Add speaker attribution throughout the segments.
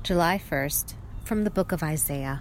Speaker 1: July 1st, from the book of Isaiah.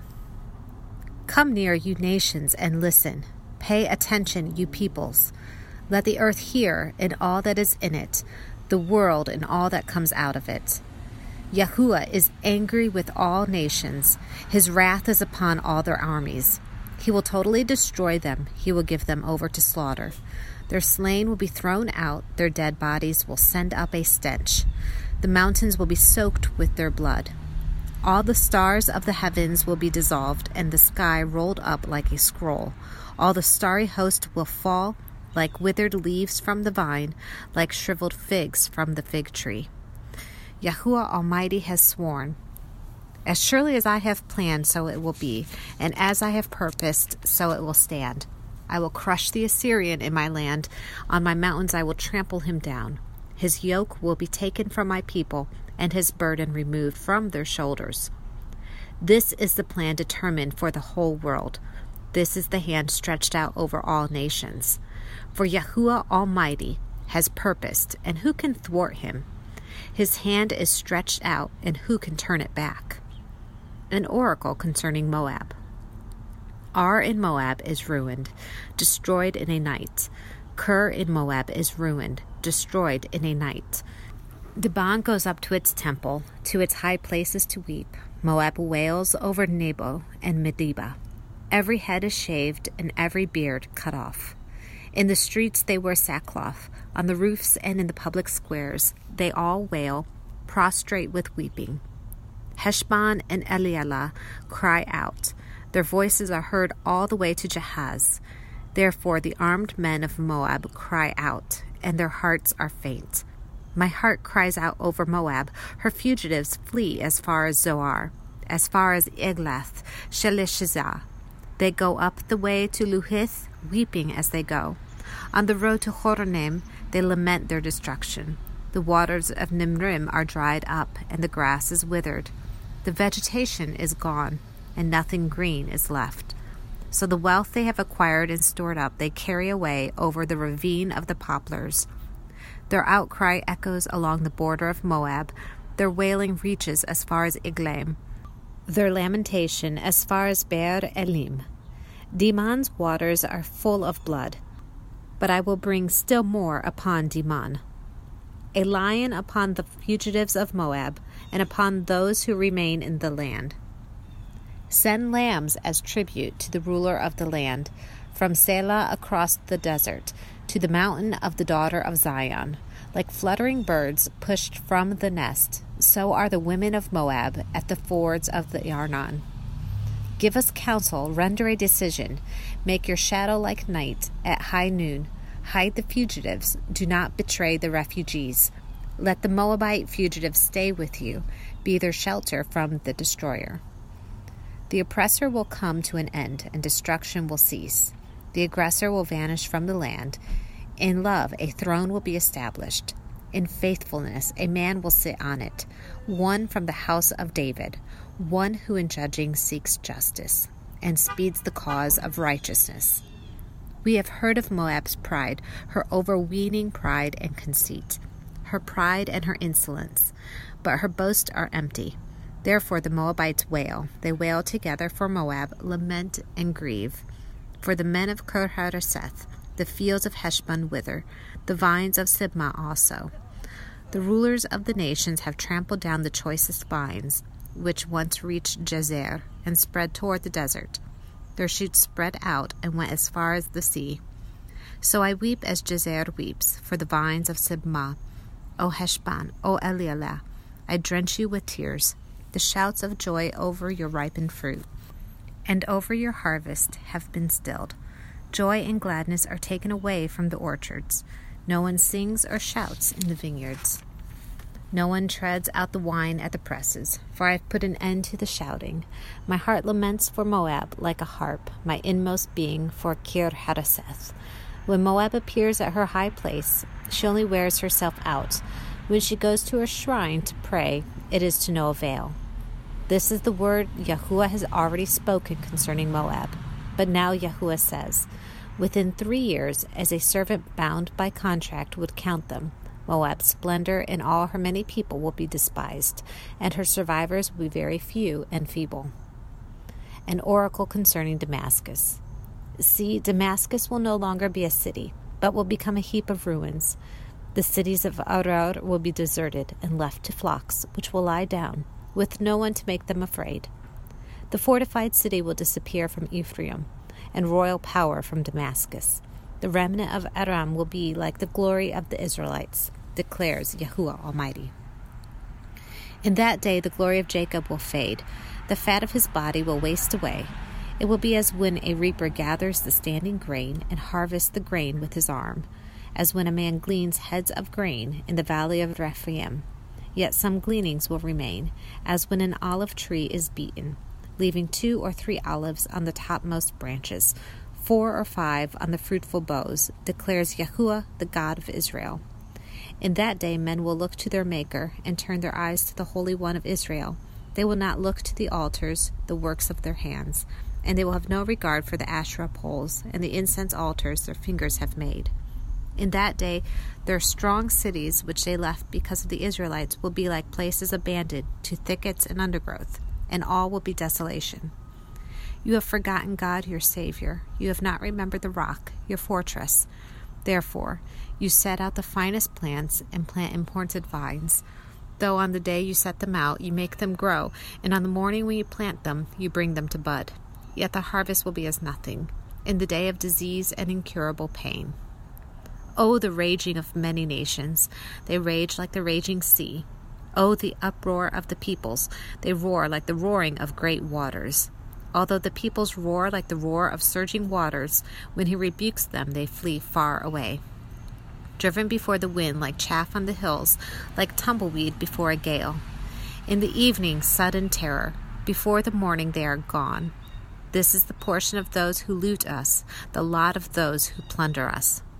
Speaker 1: Come near, you nations, and listen. Pay attention, you peoples. Let the earth hear and all that is in it, the world and all that comes out of it. Yahuwah is angry with all nations. His wrath is upon all their armies. He will totally destroy them. He will give them over to slaughter. Their slain will be thrown out. Their dead bodies will send up a stench. The mountains will be soaked with their blood. All the stars of the heavens will be dissolved, and the sky rolled up like a scroll. All the starry host will fall like withered leaves from the vine, like shriveled figs from the fig tree. Yahuwah Almighty has sworn, as surely as I have planned, so it will be, and as I have purposed, so it will stand. I will crush the Assyrian in my land. On my mountains I will trample him down. His yoke will be taken from my people, and his burden removed from their shoulders. This is the plan determined for the whole world. This is the hand stretched out over all nations. For Yahuwah Almighty has purposed, and who can thwart him? His hand is stretched out, and who can turn it back? An oracle concerning Moab. Ar in Moab is ruined, destroyed in a night. Kir in Moab is ruined, destroyed in a night. Dibon goes up to its temple, to its high places to weep. Moab wails over Nebo and Medeba. Every head is shaved and every beard cut off. In the streets they wear sackcloth. On the roofs and in the public squares they all wail, prostrate with weeping. Heshbon and Elialah cry out. Their voices are heard all the way to Jahaz. Therefore the armed men of Moab cry out, and their hearts are faint. My heart cries out over Moab. Her fugitives flee as far as Zoar, as far as Eglath, Shelishazah. They go up the way to Luhith, weeping as they go. On the road to Horonim, they lament their destruction. The waters of Nimrim are dried up, and the grass is withered. The vegetation is gone, and nothing green is left. So the wealth they have acquired and stored up they carry away over the ravine of the poplars. Their outcry echoes along the border of Moab. Their wailing reaches as far as Eglaim. Their lamentation as far as Beer Elim. Dimon's waters are full of blood. But I will bring still more upon Dimon. A lion upon the fugitives of Moab, and upon those who remain in the land. Send lambs as tribute to the ruler of the land, from Selah across the desert, to the mountain of the daughter of Zion. Like fluttering birds pushed from the nest, so are the women of Moab at the fords of the Arnon. Give us counsel, render a decision. Make your shadow like night at high noon. Hide the fugitives. Do not betray the refugees. Let the Moabite fugitives stay with you. Be their shelter from the destroyer. The oppressor will come to an end, and destruction will cease. The aggressor will vanish from the land. In love, a throne will be established. In faithfulness, a man will sit on it, one from the house of David, one who in judging seeks justice and speeds the cause of righteousness. We have heard of Moab's pride, her overweening pride and conceit, her pride and her insolence, but her boasts are empty. Therefore the Moabites wail. They wail together for Moab, lament and grieve. For the men of Kir-Hareseth, the fields of Heshbon wither, the vines of Sibmah also. The rulers of the nations have trampled down the choicest vines, which once reached Jazer and spread toward the desert. Their shoots spread out and went as far as the sea. So I weep as Jazer weeps for the vines of Sibmah. O Heshbon, O Elialah, I drench you with tears. The shouts of joy over your ripened fruit and over your harvest have been stilled. Joy and gladness are taken away from the orchards. No one sings or shouts in the vineyards. No one treads out the wine at the presses, for I have put an end to the shouting. My heart laments for Moab like a harp, my inmost being for Kir-Hareseth. When Moab appears at her high place, she only wears herself out. When she goes to her shrine to pray, it is to no avail. This is the word Yahuwah has already spoken concerning Moab. But now Yahuwah says, within 3 years, as a servant bound by contract would count them, Moab's splendor and all her many people will be despised, and her survivors will be very few and feeble. An oracle concerning Damascus. See, Damascus will no longer be a city, but will become a heap of ruins. The cities of Aroer will be deserted and left to flocks, which will lie down, with no one to make them afraid. The fortified city will disappear from Ephraim, and royal power from Damascus. The remnant of Aram will be like the glory of the Israelites, declares Yahuwah Almighty. In that day the glory of Jacob will fade, the fat of his body will waste away. It will be as when a reaper gathers the standing grain and harvests the grain with his arm, as when a man gleans heads of grain in the valley of Rephaim. Yet some gleanings will remain, as when an olive tree is beaten, leaving 2 or 3 olives on the topmost branches, 4 or 5 on the fruitful boughs, declares Yahuwah, the God of Israel. In that day men will look to their Maker and turn their eyes to the Holy One of Israel. They will not look to the altars, the works of their hands, and they will have no regard for the Asherah poles and the incense altars their fingers have made. In that day their strong cities, which they left because of the Israelites, will be like places abandoned to thickets and undergrowth, and all will be desolation. You have forgotten God, your Savior. You have not remembered the rock, your fortress. Therefore, you set out the finest plants and plant imported vines. Though on the day you set them out, you make them grow, and on the morning when you plant them, you bring them to bud. Yet the harvest will be as nothing, in the day of disease and incurable pain. Oh, the raging of many nations! They rage like the raging sea. Oh, the uproar of the peoples! They roar like the roaring of great waters. Although the peoples roar like the roar of surging waters, when he rebukes them, they flee far away. Driven before the wind like chaff on the hills, like tumbleweed before a gale. In the evening, sudden terror. Before the morning, they are gone. This is the portion of those who loot us, the lot of those who plunder us.